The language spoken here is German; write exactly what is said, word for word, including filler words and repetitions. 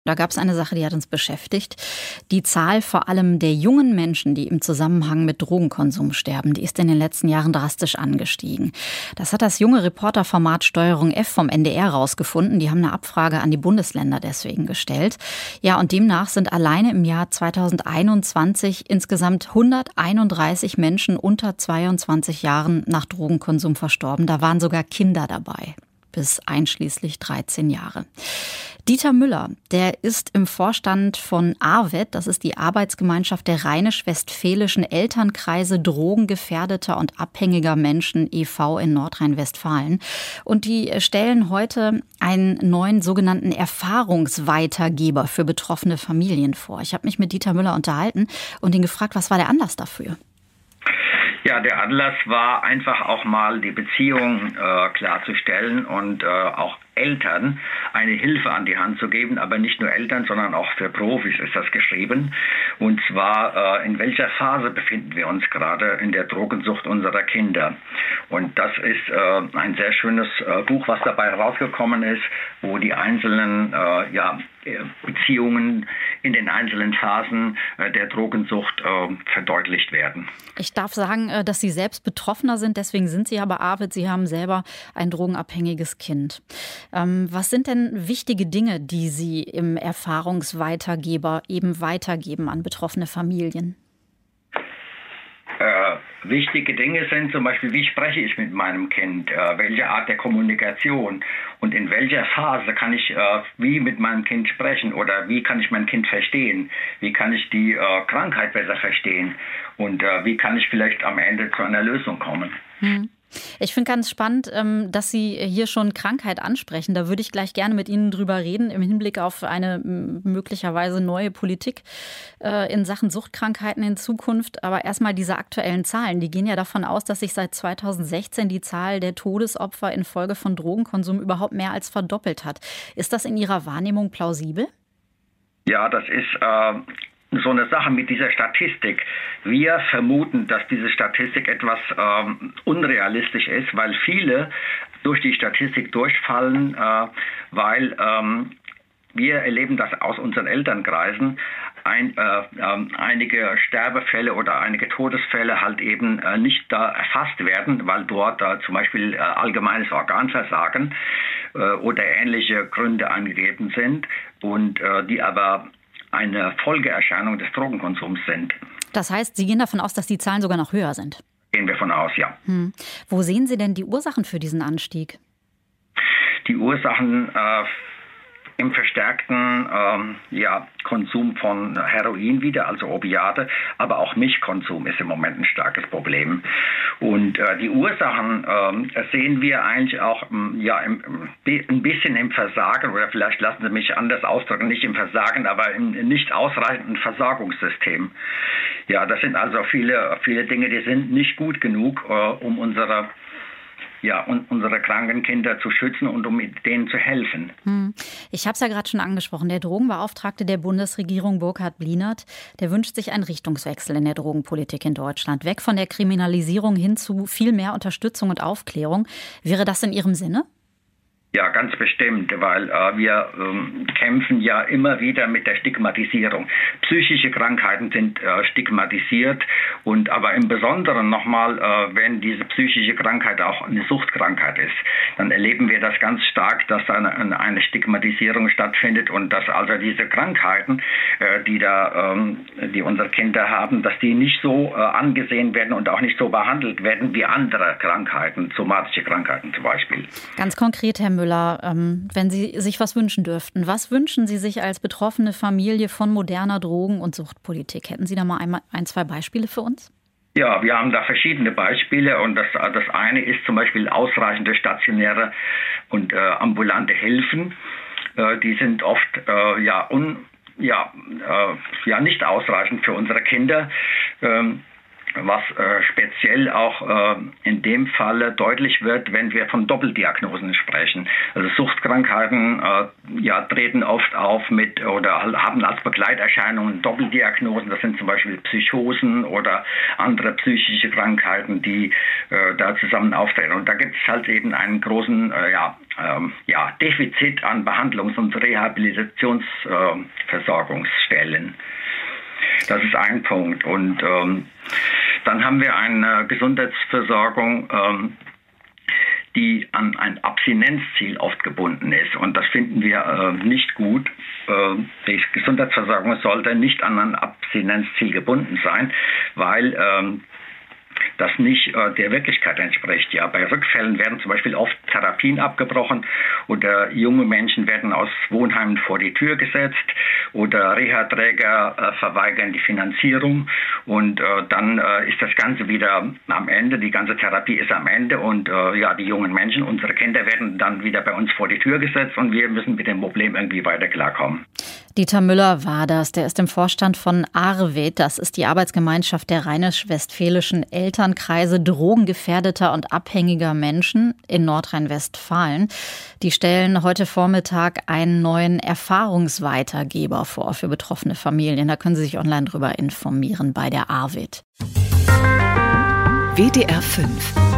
Da gab es eine Sache, die hat uns beschäftigt. Die Zahl vor allem der jungen Menschen, die im Zusammenhang mit Drogenkonsum sterben, die ist in den letzten Jahren drastisch angestiegen. Das hat das junge Reporterformat Steuerung F vom N D R rausgefunden. Die haben eine Abfrage an die Bundesländer deswegen gestellt. Ja, und demnach sind alleine im Jahr zweitausendeinundzwanzig insgesamt hunderteinunddreißig Menschen unter zweiundzwanzig Jahren nach Drogenkonsum verstorben. Da waren sogar Kinder dabei, bis einschließlich dreizehn Jahre. Dieter Müller, der ist im Vorstand von ARVED, das ist die Arbeitsgemeinschaft der Rheinisch-Westfälischen Elternkreise drogengefährdeter und abhängiger Menschen e V in Nordrhein-Westfalen. Und die stellen heute einen neuen sogenannten Erfahrungsweitergeber für betroffene Familien vor. Ich habe mich mit Dieter Müller unterhalten und ihn gefragt, was war der Anlass dafür? Ja, der Anlass war einfach auch mal die Beziehung äh, klarzustellen und äh, auch Eltern eine Hilfe an die Hand zu geben, aber nicht nur Eltern, sondern auch für Profis ist das geschrieben. Und zwar, äh, in welcher Phase befinden wir uns gerade in der Drogensucht unserer Kinder. Und das ist äh, ein sehr schönes äh, Buch, was dabei herausgekommen ist, wo die einzelnen äh, ja, Beziehungen in den einzelnen Phasen äh, der Drogensucht äh, verdeutlicht werden. Ich darf sagen, äh, dass Sie selbst Betroffener sind, deswegen sind Sie aber ARVED. Sie haben selber ein drogenabhängiges Kind. Ähm, was sind denn wichtige Dinge, die Sie im Erfahrungsweitergeber eben weitergeben an betroffene Familien? Äh, wichtige Dinge sind zum Beispiel, wie spreche ich mit meinem Kind, äh, welche Art der Kommunikation und in welcher Phase kann ich äh, wie mit meinem Kind sprechen oder wie kann ich mein Kind verstehen, wie kann ich die äh, Krankheit besser verstehen und äh, wie kann ich vielleicht am Ende zu einer Lösung kommen. Hm. Ich finde ganz spannend, dass Sie hier schon Krankheit ansprechen. Da würde ich gleich gerne mit Ihnen drüber reden, im Hinblick auf eine möglicherweise neue Politik in Sachen Suchtkrankheiten in Zukunft. Aber erstmal diese aktuellen Zahlen, die gehen ja davon aus, dass sich seit zweitausendsechzehn die Zahl der Todesopfer infolge von Drogenkonsum überhaupt mehr als verdoppelt hat. Ist das in Ihrer Wahrnehmung plausibel? Ja, das ist äh so eine Sache mit dieser Statistik. Wir vermuten, dass diese Statistik etwas ähm, unrealistisch ist, weil viele durch die Statistik durchfallen, äh, weil ähm, wir erleben das aus unseren Elternkreisen, ein, äh, äh, einige Sterbefälle oder einige Todesfälle halt eben äh, nicht da erfasst werden, weil dort äh, zum Beispiel äh, allgemeines Organversagen äh, oder ähnliche Gründe angegeben sind und äh, die aber eine Folgeerscheinung des Drogenkonsums sind. Das heißt, Sie gehen davon aus, dass die Zahlen sogar noch höher sind? Gehen wir von aus, ja. Hm. Wo sehen Sie denn die Ursachen für diesen Anstieg? Die Ursachen äh, im verstärkten ähm, ja, Konsum von Heroin wieder, also Opiate, aber auch Milchkonsum ist im Moment ein starkes Problem. Und äh, die Ursachen äh, sehen wir eigentlich auch ähm, ja, im, ein bisschen im Versagen, oder vielleicht lassen Sie mich anders ausdrücken, nicht im Versagen, aber im nicht ausreichenden Versorgungssystem. Ja, das sind also viele, viele Dinge, die sind nicht gut genug, äh, um unsere Ja, und unsere kranken Kinder zu schützen und um denen zu helfen. Hm. Ich habe es ja gerade schon angesprochen. Der Drogenbeauftragte der Bundesregierung, Burkhard Blinert, der wünscht sich einen Richtungswechsel in der Drogenpolitik in Deutschland. Weg von der Kriminalisierung hin zu viel mehr Unterstützung und Aufklärung. Wäre das in Ihrem Sinne? Ja, ganz bestimmt, weil äh, wir ähm, kämpfen ja immer wieder mit der Stigmatisierung. Psychische Krankheiten sind äh, stigmatisiert und aber im Besonderen nochmal, äh, wenn diese psychische Krankheit auch eine Suchtkrankheit ist, dann erleben wir das ganz stark, dass da eine, eine Stigmatisierung stattfindet und dass also diese Krankheiten, äh, die da, ähm, die unsere Kinder haben, dass die nicht so äh, angesehen werden und auch nicht so behandelt werden wie andere Krankheiten, somatische Krankheiten zum Beispiel. Ganz konkret, Herr Müller. Müller, wenn Sie sich was wünschen dürften, was wünschen Sie sich als betroffene Familie von moderner Drogen- und Suchtpolitik? Hätten Sie da mal ein, ein, zwei Beispiele für uns? Ja, wir haben da verschiedene Beispiele und das, das eine ist zum Beispiel ausreichende stationäre und äh, ambulante Hilfen. Äh, die sind oft äh, ja, un, ja, äh, ja nicht ausreichend für unsere Kinder. Ähm, was äh, speziell auch äh, in dem Falle deutlich wird, wenn wir von Doppeldiagnosen sprechen. Also Suchtkrankheiten äh, ja, treten oft auf mit oder haben als Begleiterscheinungen Doppeldiagnosen. Das sind zum Beispiel Psychosen oder andere psychische Krankheiten, die äh, da zusammen auftreten. Und da gibt es halt eben einen großen äh, ja, ähm, ja, Defizit an Behandlungs- und Rehabilitationsversorgungsstellen. Äh, Das ist ein Punkt. Und ähm, dann haben wir eine Gesundheitsversorgung, ähm, die an ein Abstinenzziel oft gebunden ist. Und das finden wir äh, nicht gut. Äh, die Gesundheitsversorgung sollte nicht an ein Abstinenzziel gebunden sein, weil ähm, das nicht äh, der Wirklichkeit entspricht. Ja, bei Rückfällen werden zum Beispiel oft Therapien abgebrochen oder junge Menschen werden aus Wohnheimen vor die Tür gesetzt oder Reha-Träger äh, verweigern die Finanzierung und äh, dann äh, ist das Ganze wieder am Ende, die ganze Therapie ist am Ende und äh, ja, die jungen Menschen, unsere Kinder werden dann wieder bei uns vor die Tür gesetzt und wir müssen mit dem Problem irgendwie weiter klarkommen. Dieter Müller war das. Der ist im Vorstand von Arved. Das ist die Arbeitsgemeinschaft der rheinisch-westfälischen Elternkreise drogengefährdeter und abhängiger Menschen in Nordrhein-Westfalen. Die stellen heute Vormittag einen neuen Erfahrungsweitergeber vor für betroffene Familien. Da können Sie sich online drüber informieren bei der Arved. W D R fünf